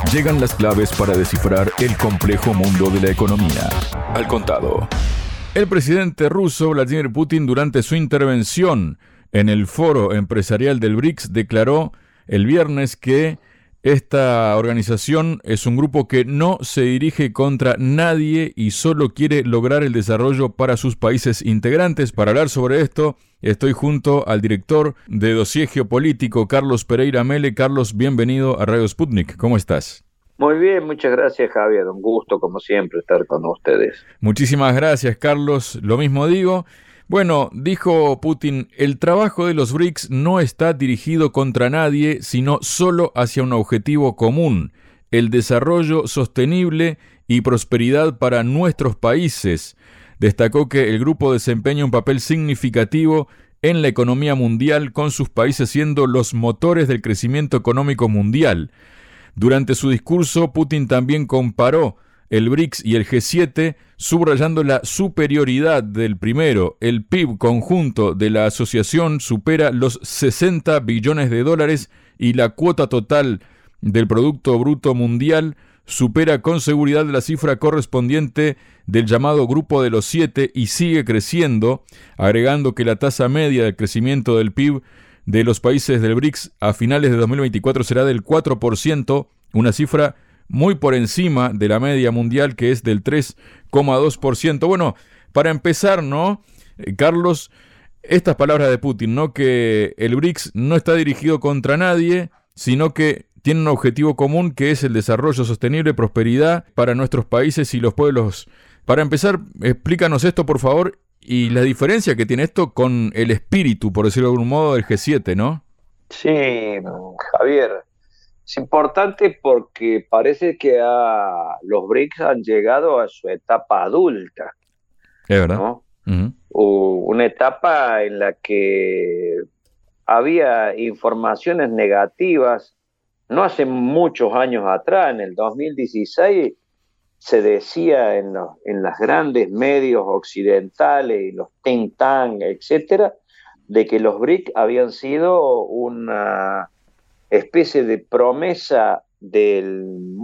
Llegan las claves para descifrar el complejo mundo de la economía. Al contado. El presidente ruso Vladimir Putin, durante su intervención en el foro empresarial del BRICS, declaró el viernes que esta organización es un grupo que no se dirige contra nadie y solo quiere lograr el desarrollo para sus países integrantes. Para hablar sobre esto, estoy junto al director de Dossier Geopolítico, Carlos Pereira Mele. Carlos, bienvenido a Radio Sputnik. ¿Cómo estás? Muy bien, muchas gracias, Javier. Un gusto, como siempre, estar con ustedes. Muchísimas gracias, Carlos. Lo mismo digo. Bueno, dijo Putin, el trabajo de los BRICS no está dirigido contra nadie, sino solo hacia un objetivo común, el desarrollo sostenible y prosperidad para nuestros países. Destacó que el grupo desempeña un papel significativo en la economía mundial, con sus países siendo los motores del crecimiento económico mundial. Durante su discurso, Putin también comparó el BRICS y el G7, subrayando la superioridad del primero. El PIB conjunto de la asociación supera los 60 billones de dólares y la cuota total del Producto Bruto Mundial supera con seguridad la cifra correspondiente del llamado Grupo de los 7 y sigue creciendo, agregando que la tasa media de crecimiento del PIB de los países del BRICS a finales de 2024 será del 4%, una cifra muy por encima de la media mundial, que es del 3,2%. Bueno, para empezar, ¿no, Carlos? Estas palabras de Putin, ¿no? Que el BRICS no está dirigido contra nadie, sino que tiene un objetivo común, que es el desarrollo sostenible, prosperidad para nuestros países y los pueblos. Para empezar, explícanos esto, por favor, y la diferencia que tiene esto con el espíritu, por decirlo de algún modo, del G7, ¿no? Sí, Javier. Es importante porque parece que los BRICS han llegado a su etapa adulta, Es verdad. ¿no? Uh-huh. Una etapa en la que había informaciones negativas. No hace muchos años atrás, en el 2016, se decía en las grandes medios occidentales y los think tanks, etcétera, de que los BRICS habían sido una especie de promesa del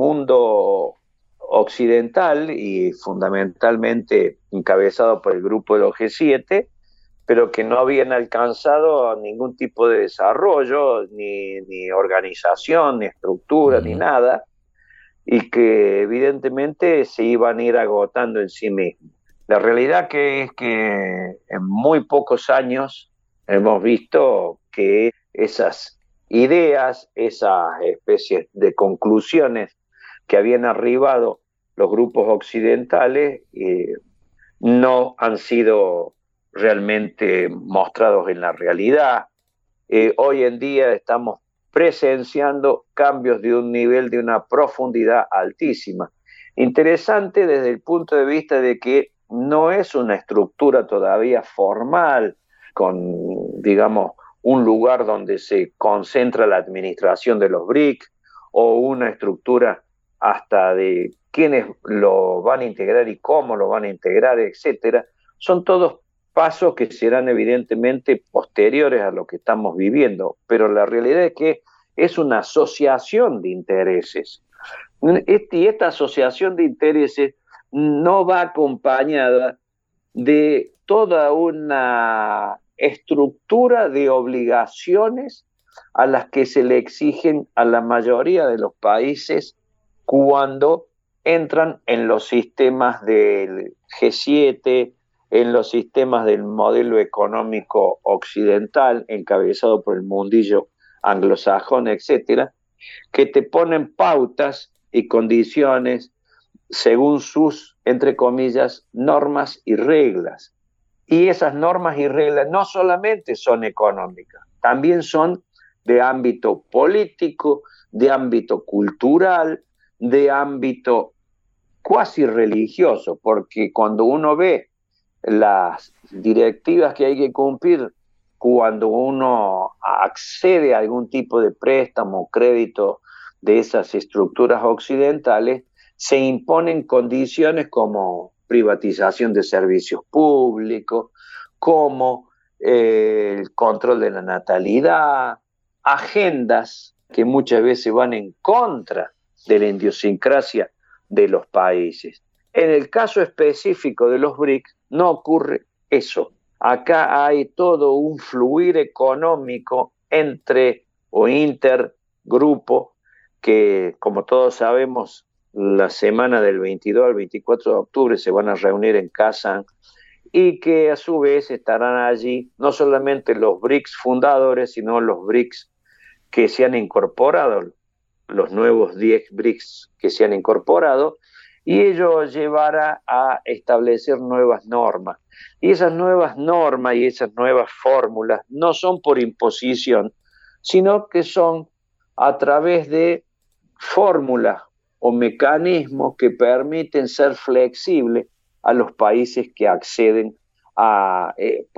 mundo occidental y fundamentalmente encabezado por el grupo de los G7, pero que no habían alcanzado ningún tipo de desarrollo, ni organización, ni estructura, ni nada, y que evidentemente se iban a ir agotando en sí mismos. La realidad es que en muy pocos años hemos visto que esas ideas, esas especies de conclusiones que habían arribado los grupos occidentales no han sido realmente mostrados en la realidad. Hoy en día estamos presenciando cambios de un nivel, de una profundidad altísima. Interesante desde el punto de vista de que no es una estructura todavía formal, con, digamos, un lugar donde se concentra la administración de los BRICS, o una estructura hasta de quiénes lo van a integrar y cómo lo van a integrar, etcétera. Son todos pasos que serán evidentemente posteriores a lo que estamos viviendo, pero la realidad es que es una asociación de intereses. Y esta asociación de intereses no va acompañada de toda una estructura de obligaciones a las que se le exigen a la mayoría de los países cuando entran en los sistemas del G7, en los sistemas del modelo económico occidental, encabezado por el mundillo anglosajón, etcétera, que te ponen pautas y condiciones según sus, entre comillas, normas y reglas. Y esas normas y reglas no solamente son económicas, también son de ámbito político, de ámbito cultural, de ámbito cuasi religioso, porque cuando uno ve las directivas que hay que cumplir cuando uno accede a algún tipo de préstamo o crédito de esas estructuras occidentales, se imponen condiciones como privatización de servicios públicos, como el control de la natalidad, agendas que muchas veces van en contra de la idiosincrasia de los países. En el caso específico de los BRICS no ocurre eso. Acá hay todo un fluir económico entre o intergrupo que, como todos sabemos, la semana del 22 al 24 de octubre se van a reunir en Kazán y que a su vez estarán allí no solamente los BRICS fundadores, sino los BRICS que se han incorporado, los nuevos 10 BRICS que se han incorporado, y ello llevará a establecer nuevas normas. Y esas nuevas normas y esas nuevas fórmulas no son por imposición, sino que son a través de fórmulas o mecanismos que permiten ser flexibles a los países que acceden a,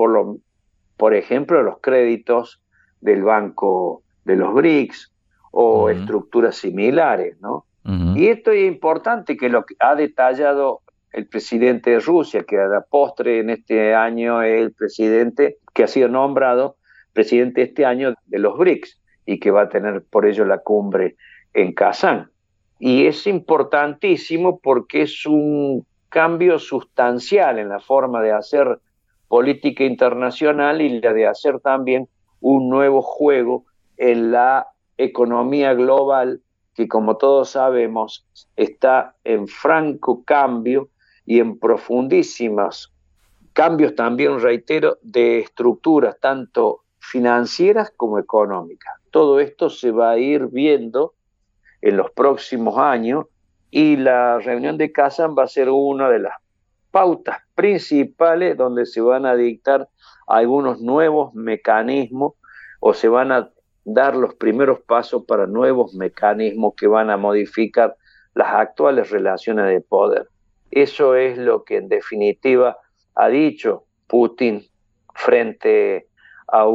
por ejemplo, los créditos del Banco de los BRICS o estructuras similares, ¿no? Y esto es importante, que lo que ha detallado el presidente de Rusia, que a la postre en este año es el presidente que ha sido nombrado presidente este año de los BRICS y que va a tener por ello la cumbre en Kazán. Y es importantísimo porque es un cambio sustancial en la forma de hacer política internacional y la de hacer también un nuevo juego en la economía global que, como todos sabemos, está en franco cambio y en profundísimos cambios también, reitero, de estructuras tanto financieras como económicas. Todo esto se va a ir viendo en los próximos años y la reunión de Kazán va a ser una de las pautas principales donde se van a dictar algunos nuevos mecanismos o se van a dar los primeros pasos para nuevos mecanismos que van a modificar las actuales relaciones de poder. Eso es lo que en definitiva ha dicho Putin frente a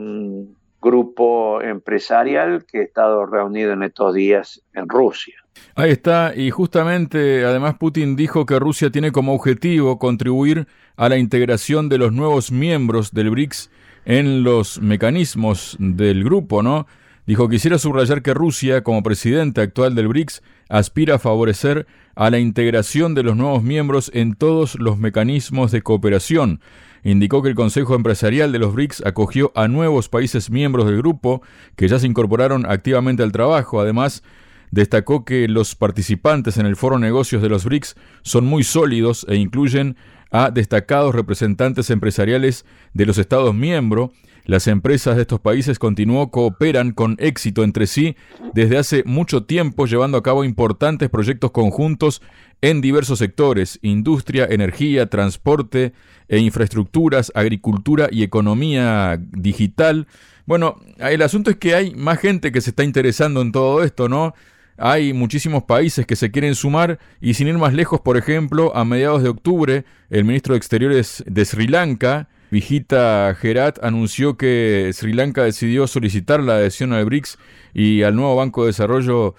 un grupo empresarial que ha estado reunido en estos días en Rusia. Ahí está, y justamente además Putin dijo que Rusia tiene como objetivo contribuir a la integración de los nuevos miembros del BRICS en los mecanismos del grupo, ¿no? Dijo: quisiera subrayar que Rusia, como presidente actual del BRICS, aspira a favorecer a la integración de los nuevos miembros en todos los mecanismos de cooperación. Indicó que el Consejo Empresarial de los BRICS acogió a nuevos países miembros del grupo que ya se incorporaron activamente al trabajo. Además, destacó que los participantes en el Foro Negocios de los BRICS son muy sólidos e incluyen a destacados representantes empresariales de los Estados miembros. Las empresas de estos países, continuó, cooperan con éxito entre sí desde hace mucho tiempo, llevando a cabo importantes proyectos conjuntos en diversos sectores: industria, energía, transporte e infraestructuras, agricultura y economía digital. Bueno, el asunto es que hay más gente que se está interesando en todo esto, ¿no? Hay muchísimos países que se quieren sumar y, sin ir más lejos, por ejemplo, a mediados de octubre, el ministro de Exteriores de Sri Lanka, Vijita Herat, anunció que Sri Lanka decidió solicitar la adhesión al BRICS y al nuevo Banco de Desarrollo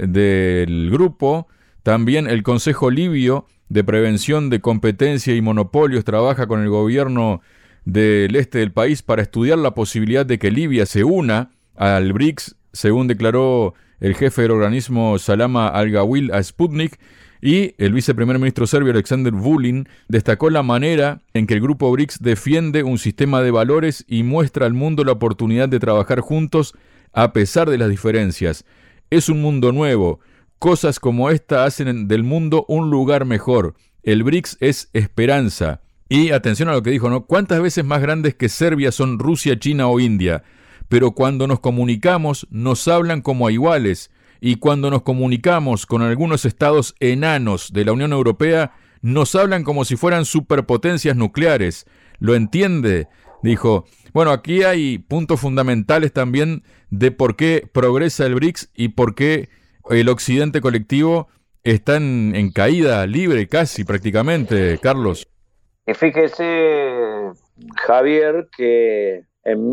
del grupo. También el Consejo Libio de Prevención de Competencia y Monopolios trabaja con el gobierno del este del país para estudiar la posibilidad de que Libia se una al BRICS, según declaró el jefe del organismo Salama Al-Gawil a Sputnik. Y el viceprimer ministro serbio Aleksandar Vulin destacó la manera en que el grupo BRICS defiende un sistema de valores y muestra al mundo la oportunidad de trabajar juntos a pesar de las diferencias. Es un mundo nuevo. Cosas como esta hacen del mundo un lugar mejor. El BRICS es esperanza. Y atención a lo que dijo, ¿no? ¿Cuántas veces más grandes que Serbia son Rusia, China o India? Pero cuando nos comunicamos, nos hablan como a iguales. Y cuando nos comunicamos con algunos estados enanos de la Unión Europea, nos hablan como si fueran superpotencias nucleares. ¿Lo entiende? Dijo. Bueno, aquí hay puntos fundamentales también de por qué progresa el BRICS y por qué el occidente colectivo está en caída libre casi prácticamente, Carlos. Y fíjese, Javier, que en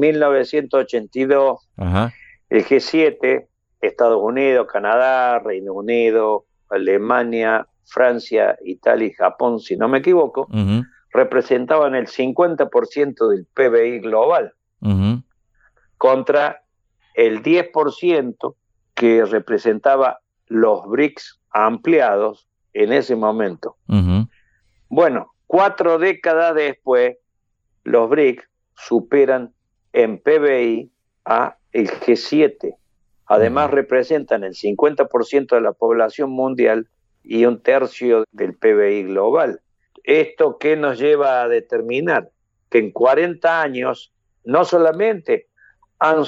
1982 el G7, Estados Unidos, Canadá, Reino Unido, Alemania, Francia, Italia y Japón, si no me equivoco, representaban el 50% del PBI global, contra el 10% que representaba los BRICS ampliados en ese momento. Uh-huh. Bueno, 4 décadas después, los BRICS superan en PBI a el G7. Además, representan el 50% de la población mundial y 1/3 del PBI global. ¿Esto qué nos lleva a determinar? Que en 40 años no solamente han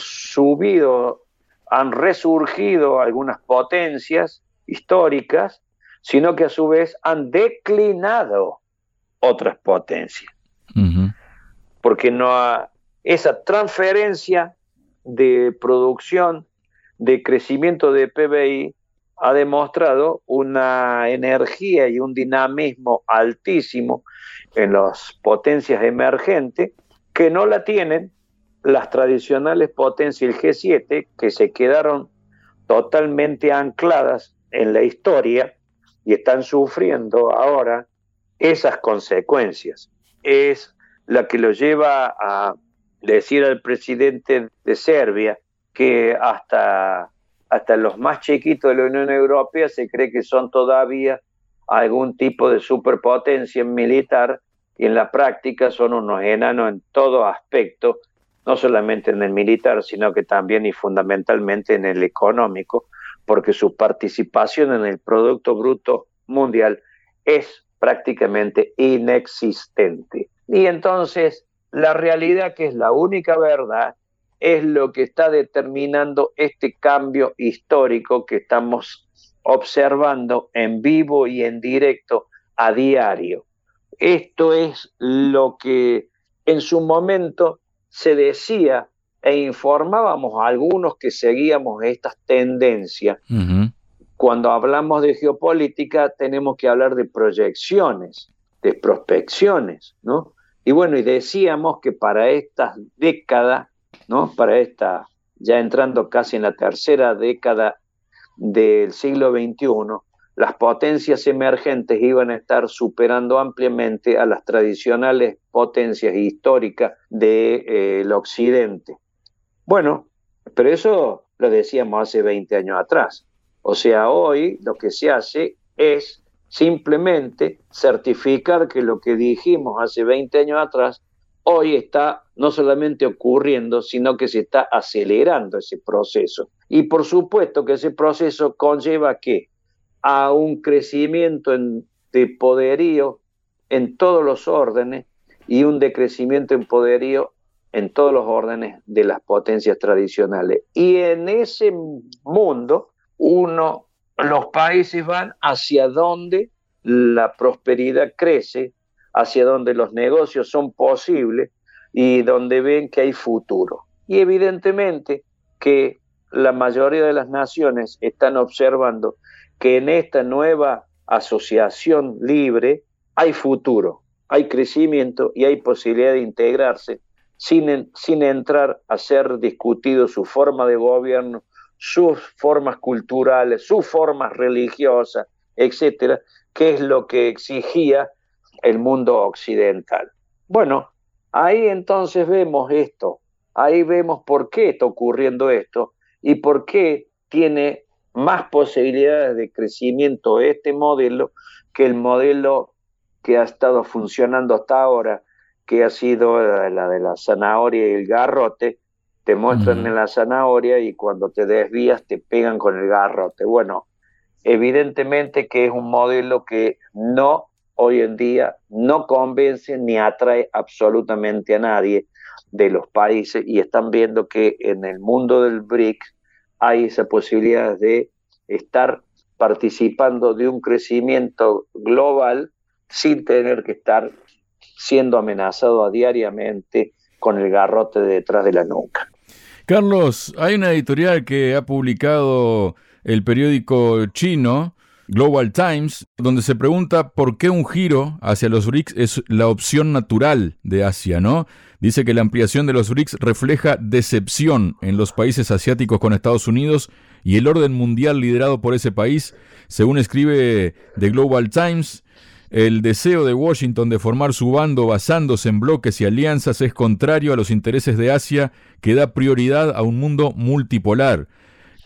resurgido algunas potencias históricas, sino que a su vez han declinado otras potencias. Uh-huh. Porque esa transferencia de producción, de crecimiento de PBI, ha demostrado una energía y un dinamismo altísimo en las potencias emergentes que no la tienen las tradicionales potencias, el G7, que se quedaron totalmente ancladas en la historia y están sufriendo ahora esas consecuencias. Es la que lo lleva a decir al presidente de Serbia que hasta los más chiquitos de la Unión Europea se cree que son todavía algún tipo de superpotencia militar, y en la práctica son unos enanos en todo aspecto, no solamente en el militar, sino que también y fundamentalmente en el económico, porque su participación en el Producto Bruto Mundial es prácticamente inexistente. Y entonces la realidad, que es la única verdad, es lo que está determinando este cambio histórico que estamos observando en vivo y en directo a diario. Esto es lo que en su momento se decía e informábamos a algunos que seguíamos estas tendencias. Uh-huh. Cuando hablamos de geopolítica tenemos que hablar de proyecciones, de prospecciones, ¿no? Y bueno, y decíamos que para esta década, ¿no? Para esta, ya entrando casi en la tercera década del siglo XXI, las potencias emergentes iban a estar superando ampliamente a las tradicionales potencias históricas del Occidente. Bueno, pero eso lo decíamos hace 20 años atrás. O sea, hoy lo que se hace es simplemente certificar que lo que dijimos hace 20 años atrás, hoy está no solamente ocurriendo, sino que se está acelerando ese proceso. Y por supuesto que ese proceso conlleva ¿qué? A un crecimiento de poderío en todos los órdenes y un decrecimiento en poderío en todos los órdenes de las potencias tradicionales. Y en ese mundo, los países van hacia donde la prosperidad crece, hacia donde los negocios son posibles y donde ven que hay futuro. Y evidentemente que la mayoría de las naciones están observando que en esta nueva asociación libre hay futuro, hay crecimiento y hay posibilidad de integrarse sin entrar a ser discutido su forma de gobierno, sus formas culturales, sus formas religiosas, etcétera, que es lo que exigía el mundo occidental. Bueno, ahí entonces vemos esto, ahí vemos por qué está ocurriendo esto y por qué tiene más posibilidades de crecimiento este modelo que el modelo que ha estado funcionando hasta ahora, que ha sido la de la zanahoria y el garrote. Te muestran en la zanahoria y cuando te desvías te pegan con el garrote. Bueno, evidentemente que es un modelo que hoy en día no convence ni atrae absolutamente a nadie de los países, y están viendo que en el mundo del BRICS hay esa posibilidad de estar participando de un crecimiento global sin tener que estar siendo amenazado diariamente con el garrote detrás de la nuca. Carlos, hay una editorial que ha publicado el periódico chino Global Times, donde se pregunta por qué un giro hacia los BRICS es la opción natural de Asia, ¿no? Dice que la ampliación de los BRICS refleja decepción en los países asiáticos con Estados Unidos y el orden mundial liderado por ese país. Según escribe The Global Times, el deseo de Washington de formar su bando basándose en bloques y alianzas es contrario a los intereses de Asia, que da prioridad a un mundo multipolar.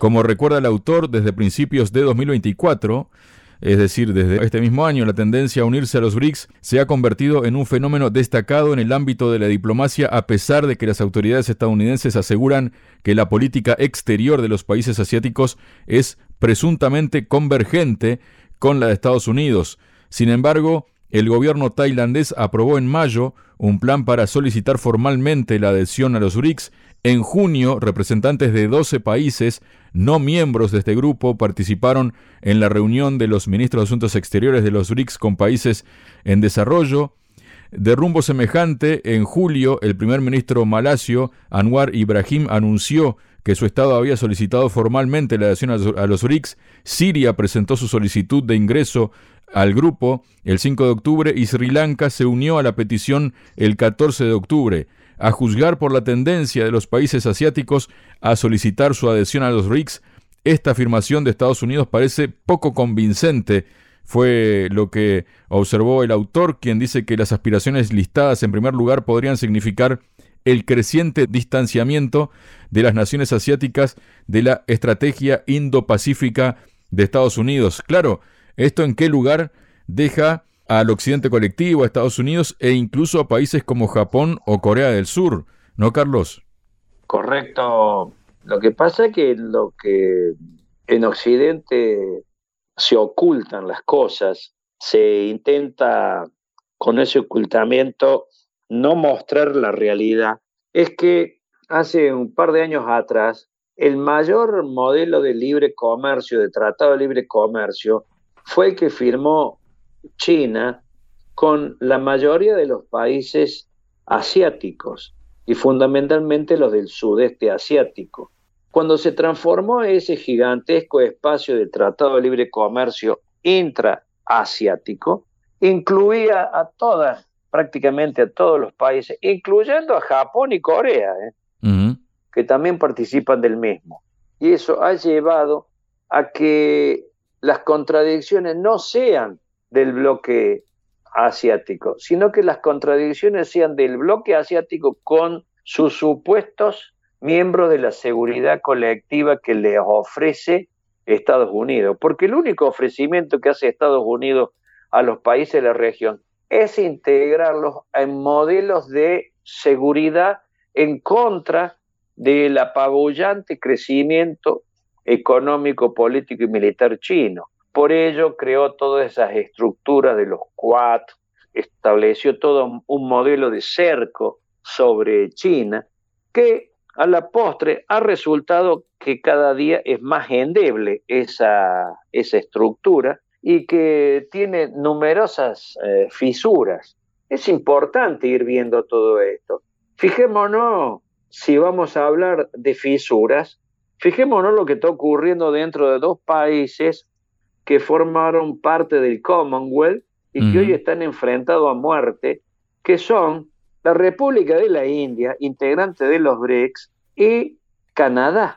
Como recuerda el autor, desde principios de 2024, es decir, desde este mismo año, la tendencia a unirse a los BRICS se ha convertido en un fenómeno destacado en el ámbito de la diplomacia, a pesar de que las autoridades estadounidenses aseguran que la política exterior de los países asiáticos es presuntamente convergente con la de Estados Unidos. Sin embargo, el gobierno tailandés aprobó en mayo un plan para solicitar formalmente la adhesión a los BRICS. En junio, representantes de 12 países no miembros de este grupo participaron en la reunión de los ministros de Asuntos Exteriores de los BRICS con países en desarrollo. De rumbo semejante, en julio, el primer ministro malasio, Anwar Ibrahim, anunció que su estado había solicitado formalmente la adhesión a los BRICS. Siria presentó su solicitud de ingreso al grupo el 5 de octubre y Sri Lanka se unió a la petición el 14 de octubre. A juzgar por la tendencia de los países asiáticos a solicitar su adhesión a los BRICS, esta afirmación de Estados Unidos parece poco convincente. Fue lo que observó el autor, quien dice que las aspiraciones listadas en primer lugar podrían significar el creciente distanciamiento de las naciones asiáticas de la estrategia Indo-Pacífica de Estados Unidos. Claro, ¿esto en qué lugar deja al occidente colectivo, a Estados Unidos e incluso a países como Japón o Corea del Sur? ¿No, Carlos? Correcto. Lo que pasa es que en Occidente se ocultan las cosas, se intenta con ese ocultamiento no mostrar la realidad. Es que hace un par de años atrás, el mayor modelo de libre comercio, de tratado de libre comercio, fue el que firmó China con la mayoría de los países asiáticos y fundamentalmente los del sudeste asiático. Cuando se transformó ese gigantesco espacio del Tratado de Libre Comercio intraasiático, incluía a todas, prácticamente a todos los países, incluyendo a Japón y Corea, que también participan del mismo. Y eso ha llevado a que las contradicciones no sean del bloque asiático, sino que las contradicciones sean del bloque asiático con sus supuestos miembros de la seguridad colectiva que les ofrece Estados Unidos, porque el único ofrecimiento que hace Estados Unidos a los países de la región es integrarlos en modelos de seguridad en contra del apabullante crecimiento económico, político y militar chino. Por ello creó todas esas estructuras de los Quad, estableció todo un modelo de cerco sobre China que a la postre ha resultado que cada día es más endeble esa estructura y que tiene numerosas fisuras. Es importante ir viendo todo esto. Fijémonos, si vamos a hablar de fisuras, fijémonos lo que está ocurriendo dentro de dos países que formaron parte del Commonwealth y que hoy están enfrentados a muerte, que son la República de la India, integrante de los BRICS, y Canadá.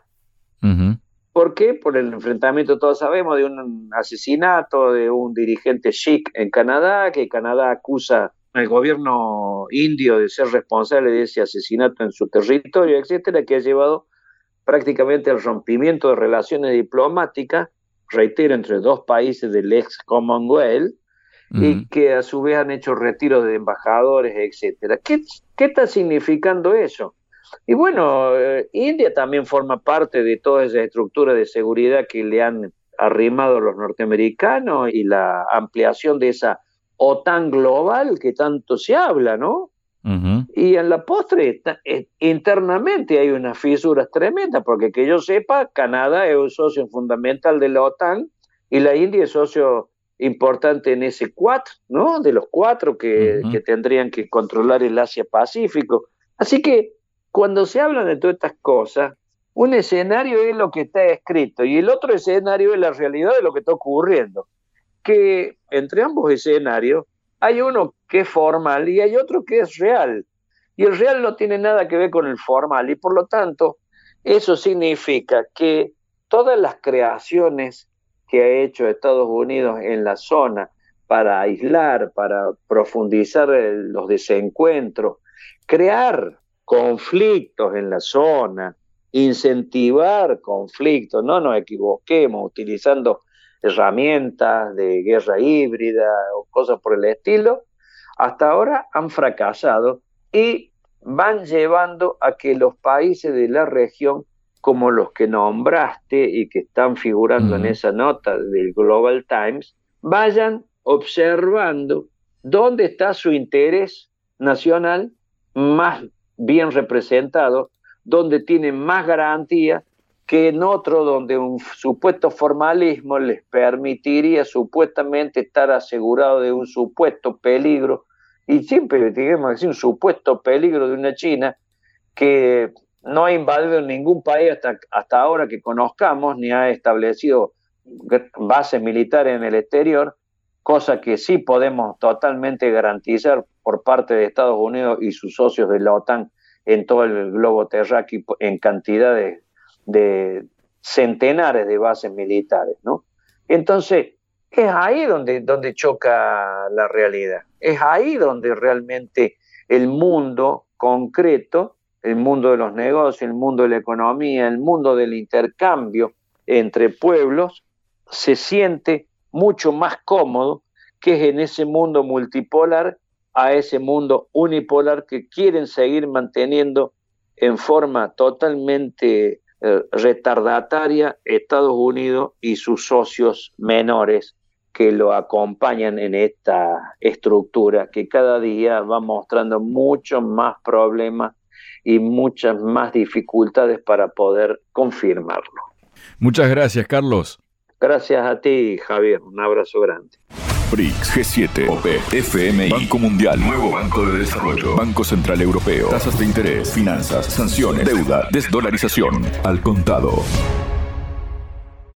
¿Por qué? Por el enfrentamiento, todos sabemos, de un asesinato de un dirigente sikh en Canadá, que Canadá acusa al gobierno indio de ser responsable de ese asesinato en su territorio, etcétera, que ha llevado prácticamente al rompimiento de relaciones diplomáticas, reitero, entre dos países del ex Commonwealth, y que a su vez han hecho retiros de embajadores, etcétera. ¿Qué está significando eso? Y bueno, India también forma parte de toda esa estructura de seguridad que le han arrimado los norteamericanos y la ampliación de esa OTAN global que tanto se habla, ¿no? Y en la postre, internamente hay unas fisuras tremendas, porque que yo sepa, Canadá es un socio fundamental de la OTAN y la India es socio importante en ese Quad, ¿no? De los cuatro que tendrían que controlar el Asia-Pacífico. Así que cuando se habla de todas estas cosas, un escenario es lo que está escrito y el otro escenario es la realidad de lo que está ocurriendo. Que entre ambos escenarios hay uno que es formal y hay otro que es real. Y el real no tiene nada que ver con el formal y por lo tanto eso significa que todas las creaciones que ha hecho Estados Unidos en la zona para aislar, para profundizar los desencuentros, crear conflictos en la zona incentivar conflictos, no nos equivoquemos, utilizando herramientas de guerra híbrida o cosas por el estilo, hasta ahora han fracasado y van llevando a que los países de la región, como los que nombraste y que están figurando en esa nota del Global Times, vayan observando dónde está su interés nacional más bien representado, donde tienen más garantía que en otro donde un supuesto formalismo les permitiría supuestamente estar asegurado de un supuesto peligro, y siempre digamos así, un supuesto peligro de una China que no ha invadido ningún país hasta ahora que conozcamos, ni ha establecido bases militares en el exterior, cosa que sí podemos totalmente garantizar por parte de Estados Unidos y sus socios de la OTAN en todo el globo terráqueo en cantidad de centenares de bases militares, ¿no? Entonces, es ahí donde choca la realidad, es ahí donde realmente el mundo concreto, el mundo de los negocios, el mundo de la economía, el mundo del intercambio entre pueblos, se siente mucho más cómodo que es en ese mundo multipolar a ese mundo unipolar que quieren seguir manteniendo en forma totalmente retardataria Estados Unidos y sus socios menores que lo acompañan en esta estructura que cada día va mostrando muchos más problemas y muchas más dificultades para poder confirmarlo. Muchas gracias, Carlos. Gracias a ti, Javier. Un abrazo grande. BRICS, G7, OPEC, FMI, Banco Mundial, Nuevo Banco de Desarrollo, Banco Central Europeo, tasas de interés, finanzas, sanciones, deuda, desdolarización, al contado.